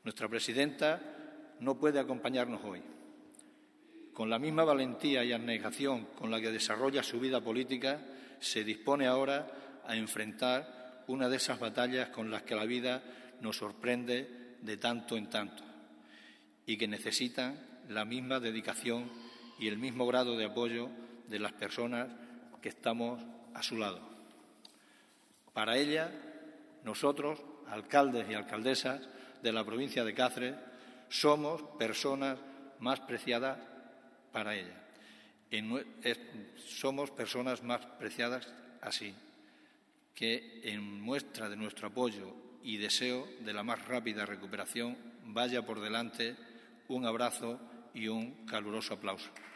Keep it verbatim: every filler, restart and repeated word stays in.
Nuestra presidenta no puede acompañarnos hoy. Con la misma valentía y abnegación con la que desarrolla su vida política, se dispone ahora a enfrentar una de esas batallas con las que la vida nos sorprende de tanto en tanto y que necesitan la misma dedicación y el mismo grado de apoyo de las personas que estamos a su lado. Para ella, nosotros, alcaldes y alcaldesas de la provincia de Cáceres, somos personas más preciadas para ella. En, es, somos personas más preciadas así, que en muestra de nuestro apoyo y deseo de la más rápida recuperación vaya por delante un abrazo y un caluroso aplauso.